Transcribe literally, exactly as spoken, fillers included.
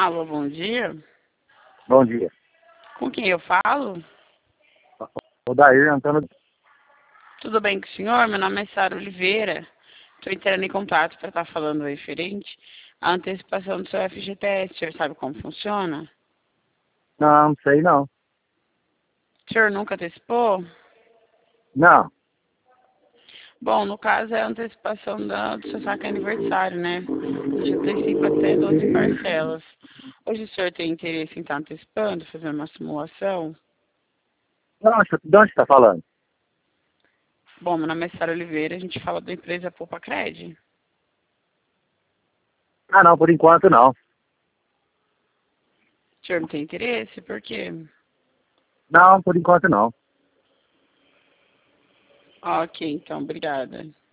Alô, bom dia. Bom dia. Com quem eu falo? O Dair Antônio. Tudo bem com o senhor? Meu nome é Sara Oliveira. Estou entrando em contato para estar falando referente à antecipação do seu F G T S. O senhor sabe como funciona? Não, não sei não. O senhor nunca antecipou? Não. Bom, no caso é a antecipação da, do seu saque aniversário, né? A gente antecipa até doze parcelas. Hoje o senhor tem interesse em estar antecipando, fazendo uma simulação? De onde, de onde você está falando? Bom, meu nome é Sara Oliveira, a gente fala da empresa Poupa Cred. Ah, não, por enquanto não. O senhor não tem interesse? Por quê? Não, por enquanto não. Ok, então, obrigada.